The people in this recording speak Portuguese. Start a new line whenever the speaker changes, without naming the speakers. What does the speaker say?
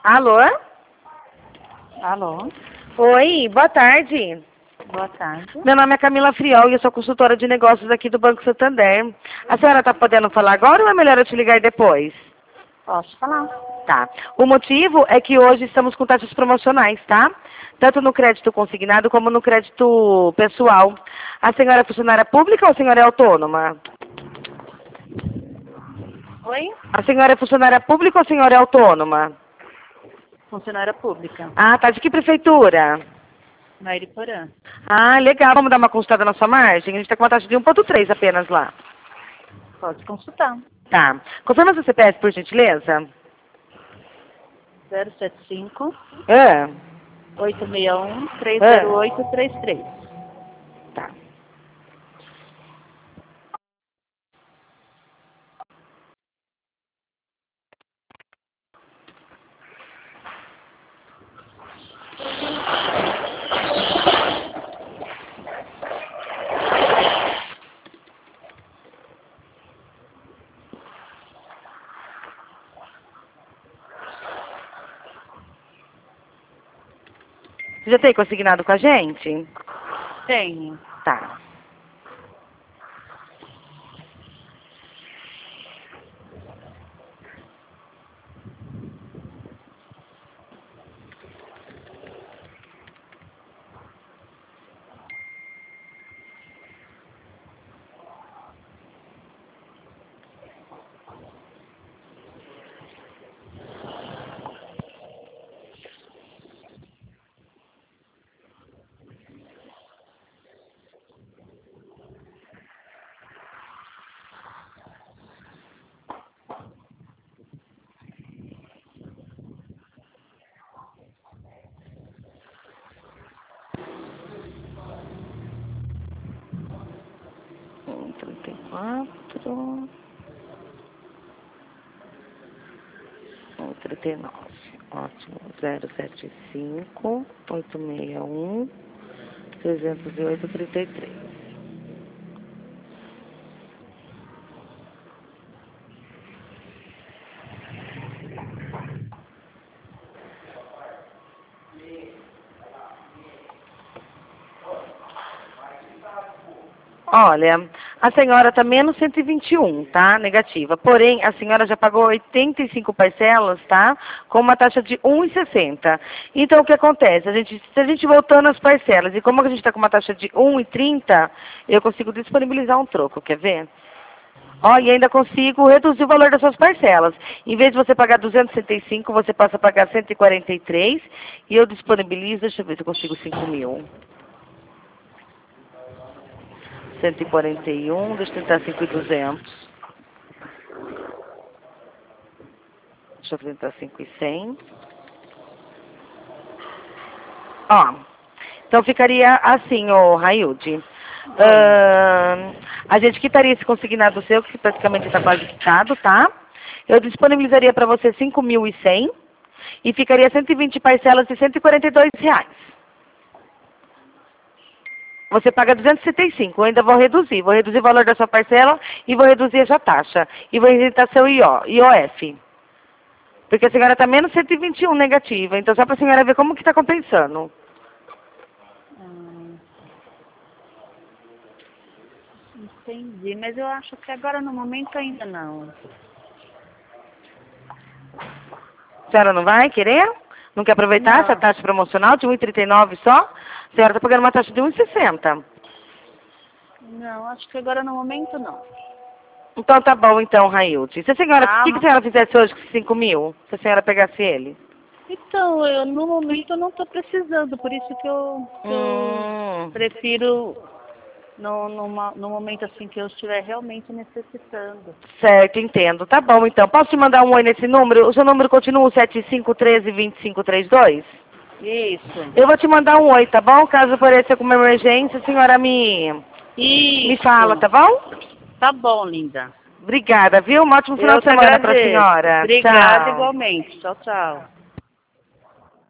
Alô?
Alô?
Oi, boa tarde.
Boa tarde.
Meu nome é Camila Friol e eu sou consultora de negócios aqui do Banco Santander. A senhora está podendo falar agora ou é melhor eu te ligar depois?
Posso falar?
Tá. O motivo é que hoje estamos com taxas promocionais, tá? Tanto no crédito consignado como no crédito pessoal. A senhora é funcionária pública ou a senhora é autônoma?
Oi?
A senhora é funcionária pública ou a senhora é autônoma?
Funcionária pública.
Ah, tá. De que prefeitura?
Mairiporã.
Ah, legal. Vamos dar uma consultada na sua margem? A gente está com uma taxa de 1,3 apenas lá.
Pode consultar.
Tá. Confirma seu CPF, por gentileza.
075
Ah,
861
ah.
30833.
Tá. Você já tem consignado com a gente?
Tenho.
Tá. Um, 34. 39. Ótimo. 075 861 308 33. Olha, a senhora está menos 121, tá? Negativa. Porém, a senhora já pagou 85 parcelas, tá? Com uma taxa de 1,60. Então, o que acontece? Se a gente voltando as parcelas, e como a gente está com uma taxa de 1,30, eu consigo disponibilizar um troco, quer ver? Ó, e ainda consigo reduzir o valor das suas parcelas. Em vez de você pagar 265, você passa a pagar 143, e eu disponibilizo, deixa eu ver se eu consigo 5 mil. 141, deixa eu tentar 5.200. Deixa eu tentar 5.100. Ó, então ficaria assim, ô Railde. A gente quitaria esse consignado seu, que praticamente está quase quitado, tá? Eu disponibilizaria para você 5.100 e ficaria 120 parcelas de R$ 142. Você paga 275, eu ainda vou reduzir o valor da sua parcela e vou reduzir essa taxa. E vou isentar seu IOF. Porque a senhora está menos 121 negativa, então só para a senhora ver como que está compensando.
Entendi, mas eu acho que agora no momento ainda não.
A senhora não vai querer? Não quer aproveitar essa
Não.
taxa promocional de 1,39 só? A senhora está pagando uma taxa de 1,60.
Não, acho que agora no momento não.
Então tá bom então, Railde. Se a senhora, o que
Tá.
a senhora fizesse hoje com 5 mil? Se a senhora pegasse ele?
Então, eu no momento eu não estou precisando, por isso que eu prefiro no momento assim que eu estiver realmente necessitando.
Certo, entendo. Tá bom então. Posso te mandar um oi nesse número? O seu número continua o 7513-2532?
Isso.
Eu vou te mandar um oi, tá bom? Caso apareça alguma emergência, a senhora me fala,
Isso.
tá bom?
Tá bom, linda.
Obrigada, viu? Um ótimo final
Eu
de
que
semana pra
agradeço.
senhora.
Obrigada
Tchau.
igualmente. Tchau, tchau.